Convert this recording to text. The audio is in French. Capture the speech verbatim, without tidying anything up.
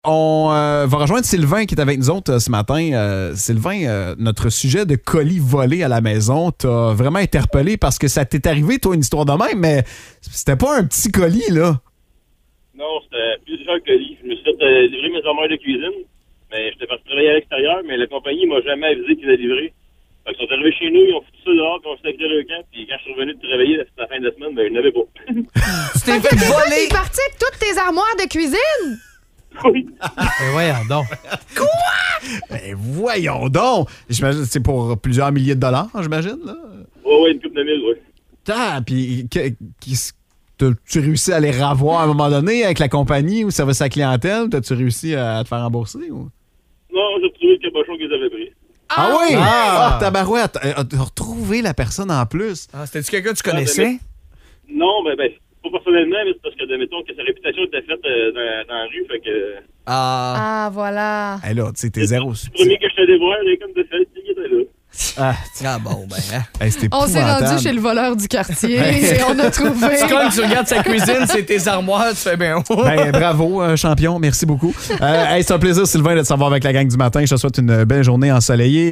On euh, va rejoindre Sylvain qui est avec nous autres euh, ce matin. Euh, Sylvain, euh, notre sujet de colis volés à la maison t'a vraiment interpellé parce que ça t'est arrivé, toi, une histoire de même, mais c'était pas un petit colis, là. Non, c'était plusieurs colis. Je me suis fait euh, livrer mes armoires de cuisine, mais j'étais parti travailler à l'extérieur, mais la compagnie m'a jamais avisé qu'ils allaient livrer. Fait qu'ils sont arrivés chez nous, ils ont foutu ça dehors, puis on s'est sacré le camp, puis quand je suis revenu de travailler à la fin de la semaine, ben, je n'avais pas. Tu t'es fait voler! T'es parti avec toutes tes armoires de cuisine? Oui. Mais voyons donc. Quoi? Ben voyons donc! J'imagine que c'est pour plusieurs milliers de dollars, j'imagine, là? Ouais, ouais, une couple de mille, ouais. Ah, puis t'as-tu réussi à les revoir à un moment donné avec la compagnie ou service à la clientèle? T'as-tu réussi à te faire rembourser? Ou? Non, j'ai retrouvé le cabochon qu'ils avaient pris. Ah, ah oui? Ah, ah tabarouette! T'as retrouvé la personne en plus. Ah, c'était-tu quelqu'un que tu connaissais? Ah, ben, non, ben, ben, pas personnellement, mais c'est parce que, admettons, que sa réputation était faite euh, dans, dans la rue, fait que... Ah, ah voilà. Hey là, tu sais, t'es zéro. C'est le premier que je t'allais voir, et comme de fait, il était là. Ah, ah bon, ben, hein. Hey, on s'est rendu chez le voleur du quartier et on a trouvé. C'est quand tu regardes sa cuisine, c'est tes armoires, tu fais bien. Ben, bravo, euh, champion, merci beaucoup. Euh, hey, c'est un plaisir, Sylvain, de te savoir avec la gang du matin. Je te souhaite une belle journée ensoleillée.